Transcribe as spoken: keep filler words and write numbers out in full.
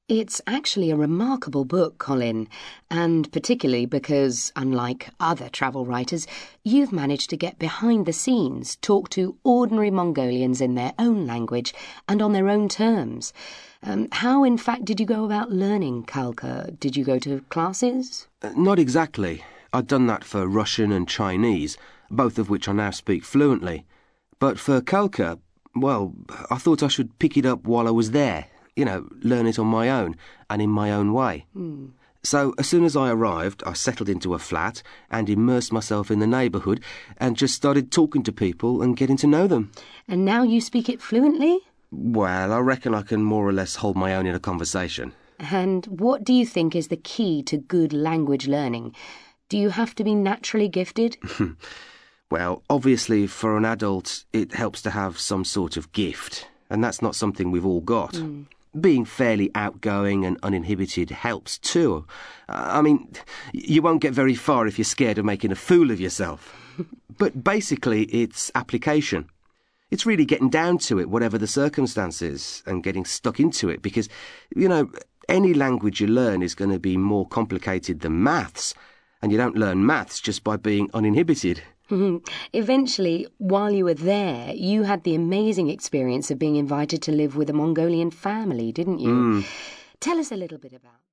It's actually a remarkable book, Colin, and particularly because, unlike other travel writers, you've managed to get behind the scenes, talk to ordinary Mongolians in their own language and on their own terms. Um, how, in fact, did you go about learning Khalkha? Did you go to classes? Uh, not exactly. I'd done that for Russian and Chinese, both of which I now speak fluently. But for Khalkha, well, I thought I should pick it up while I was there. You know, learn it on my own and in my own way. Mm. So as soon as I arrived, I settled into a flat and immersed myself in the neighbourhood and just started talking to people and getting to know them. And now you speak it fluently? Well, I reckon I can more or less hold my own in a conversation. And what do you think is the key to good language learning? Do you have to be naturally gifted? Well, obviously, for an adult, it helps to have some sort of gift, and that's not something we've all got. Mm. Being fairly outgoing and uninhibited helps too. Uh, I mean, you won't get very far if you're scared of making a fool of yourself. But basically, it's application. It's really getting down to it, whatever the circumstances, and getting stuck into it, because, you know, any language you learn is going to be more complicated than maths, and you don't learn maths just by being uninhibited. Eventually, while you were there, you had the amazing experience of being invited to live with a Mongolian family, didn't you? Mm. Tell us a little bit about